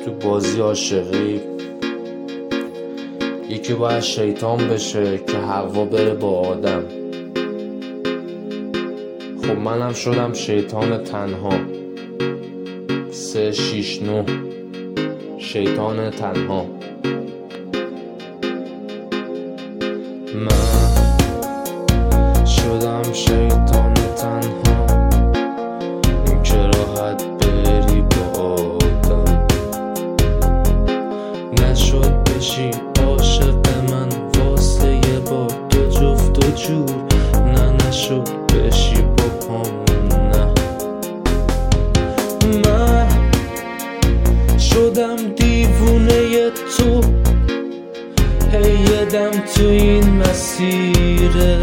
تو بازی عاشقی یکی باید شیطان بشه که حوا بره با آدم. خب منم شدم شیطان تنها. 3 6 9 شیطان تنها. من شدم شیطان تنها که راحت بری با آدم. نشد بشی عاشق من واسه یه بار، 2 جفت و جور. نه نشد بشی با پامون. نه من شدم دیوونه تو، هی دم تو این مسیره.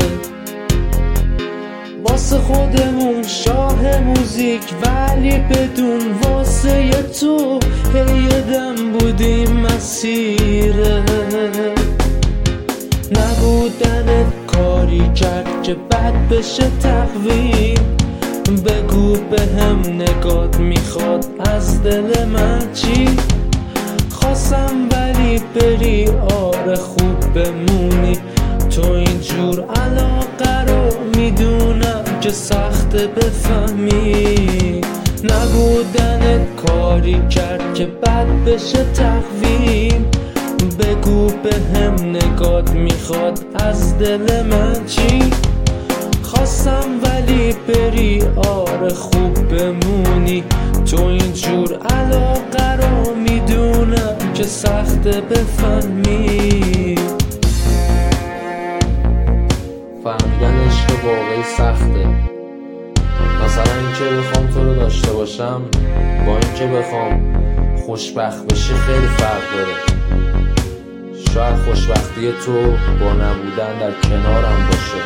واسه خودمون شاه موزیک ولی بدون واسه تو هی دم بودیم مسیره. نبودن کاری کرد که بد بشه تقویم. بگو به هم نگات میخواد از دل من چی؟ خواستم ولی بری، آره خوب بمونی. تو اینجور علاقه رو میدونم که سخته بفهمی. نبودن کاری کرد که بد بشه تقویم. بگو به هم نگات میخواد از دل من چی؟ خواستم ولی بری، آره خوب بمونی. تو اینجور علاقه رو میدونم که سخته بفهمی. فهمیدن عشق واقعی سخته. مثلا اینکه بخوام تو رو داشته باشم با اینکه بخوام خوشبخت بشی خیلی فرق داره. شاید خوشبختی تو با نبودن در کنارم باشه.